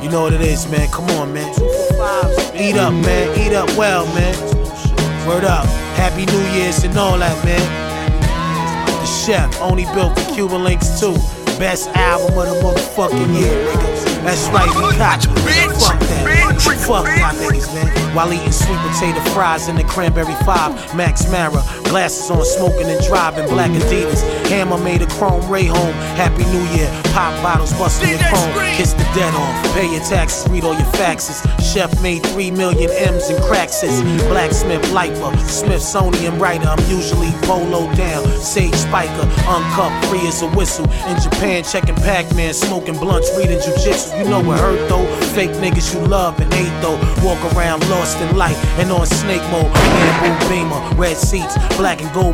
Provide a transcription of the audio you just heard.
You know what it is, man. Come on, man. Eat up, man. Eat up well, man. Word up. Happy New Year's and all that, man. The Chef, only built for Cuban Links 2. Best album of the motherfucking year, nigga. That's right, we caught you. Fuck that. Fuck y'all niggas, man. While eating sweet potato fries in the Cranberry 5. Max Mara, glasses on, smoking and driving. Black Adidas. Hammer made a chrome Ray home. Happy New Year. Pop bottles busting your chrome. Kiss the dead off. Pay your taxes, read all your faxes. Chef made 3 million M's in Craxis. Blacksmith Lifer, Smithsonian writer. I'm usually polo down. Sage Spiker, uncuffed, free as a whistle. In Japan, checking Pac-Man, smoking blunts, reading jujitsu. You know it hurt though. Fake niggas you love and hate though. Walk around lost in light and on snake mode. Bamboo Beamer, red seats, black and gold